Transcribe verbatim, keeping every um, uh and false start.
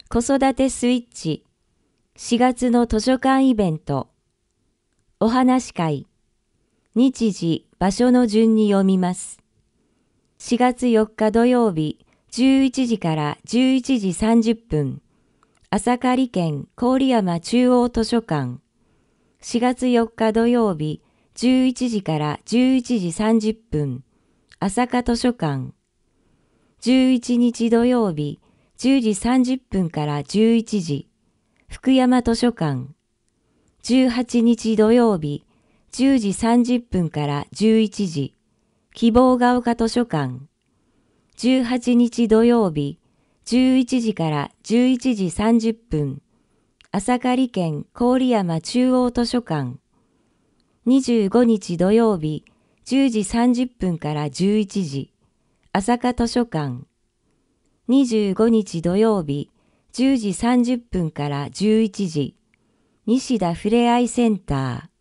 子育てスイッチしがつの図書館イベントお話会日時場所の順に読みます。しがつよっか土曜日じゅういちじからじゅういちじさんじゅっぷん朝刈県郡山中央図書館。しがつよっか土曜日じゅういちじからじゅういちじさんじゅっぷん朝霞図書館。じゅういちにち土曜日じゅうじさんじゅっぷんからじゅういちじ福山図書館。じゅうはちにち土曜日じゅうじさんじゅっぷんからじゅういちじ希望が丘図書館。じゅうはちにち土曜日じゅういちじからじゅういちじさんじゅっぷん朝刈県郡山中央図書館。にじゅうごにち土曜日じゅうじさんじゅっぷんからじゅういちじ朝霞図書館。にじゅうごにち土曜日じゅうじさんじゅっぷんからじゅういちじ西田ふれあいセンター。